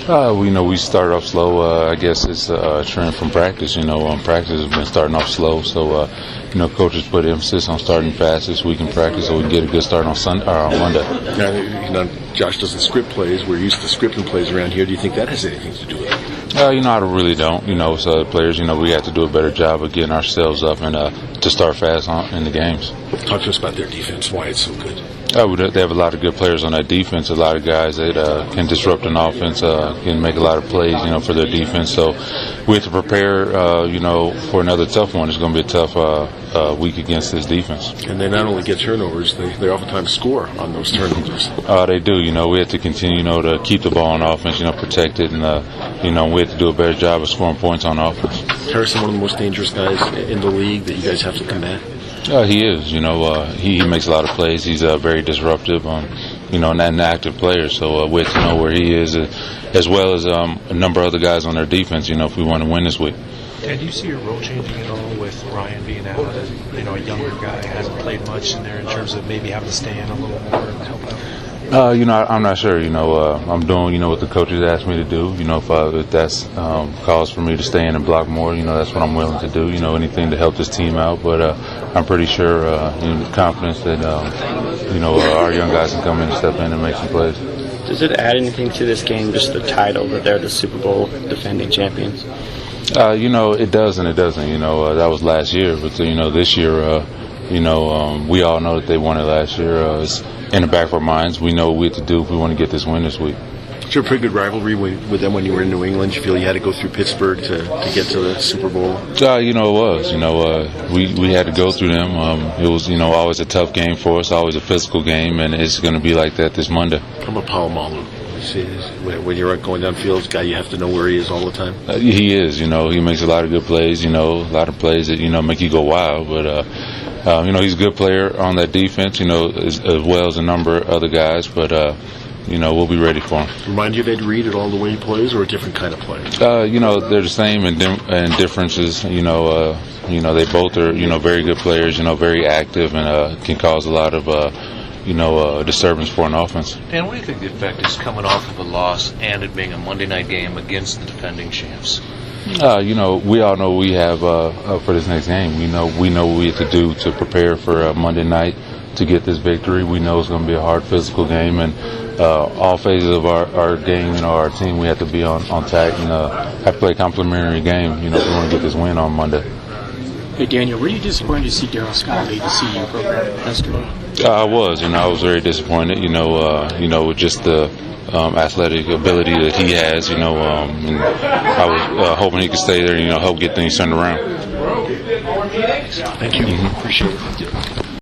We started off slow. I guess it's a trend from practice. Practice has been starting off slow. So, coaches put emphasis on starting fast this week in practice so we can get a good start on Monday. Now, Josh doesn't script plays. We're used to scripting plays around here. Do you think that has anything to do with it? I really don't. So the players, we have to do a better job of getting ourselves up and to start fast in the games. Talk to us about their defense, why it's so good. They have a lot of good players on that defense, a lot of guys that can disrupt an offense, can make a lot of plays, for their defense. So we have to prepare, for another tough one. It's going to be a tough week against this defense. And they not only get turnovers, they oftentimes score on those turnovers. They do. We have to continue, to keep the ball on offense, protect it, and, we have to do a better job of scoring points on offense. Harrison, one of the most dangerous guys in the league that you guys have to combat? He is. He makes a lot of plays. He's very disruptive, and an active player. So we have to know where he is, as well as a number of other guys on their defense. If we want to win this week. And do you see your role changing at all with Ryan being out? A younger guy hasn't played much in there in terms of maybe having to stay in a little more and help out. I'm not sure. I'm doing, what the coaches asked me to do. If that's cause for me to stay in and block more, that's what I'm willing to do. Anything to help this team out. But I'm pretty sure, confidence that, our young guys can come in and step in and make some plays. Does it add anything to this game, just the title that they're the Super Bowl defending champions? It does and it doesn't. That was last year, but this year, we all know that they won it last year. It's in the back of our minds. We know what we have to do if we want to get this win this week. Was there a pretty good rivalry with them when you were in New England? You feel you had to go through Pittsburgh to get to the Super Bowl? It was. We had to go through them. It was, always a tough game for us, always a physical game, and it's going to be like that this Monday. How about Palomalu? When you're going downfield, this guy, you have to know where he is all the time? He is. He makes a lot of good plays, a lot of plays that, make you go wild, but he's a good player on that defense, as well as a number of other guys, but, we'll be ready for him. Remind you of Ed Reed at all the way he plays, or a different kind of play? They're the same in differences. They both are, very good players, very active and can cause a lot of, disturbance for an offense. Dan, what do you think the effect is coming off of a loss and it being a Monday night game against the defending champs? We all know we have for this next game. We know what we have to do to prepare for Monday night to get this victory. We know it's going to be a hard physical game, and all phases of our game, our team, we have to be on tack and have to play a complementary game. If we want to get this win on Monday. Hey Daniel, were you disappointed to see Darryl Scott lead the CU program yesterday? I was, I was very disappointed. With just the athletic ability that he has, and I was hoping he could stay there, help get things turned around. Thank you. Appreciate it.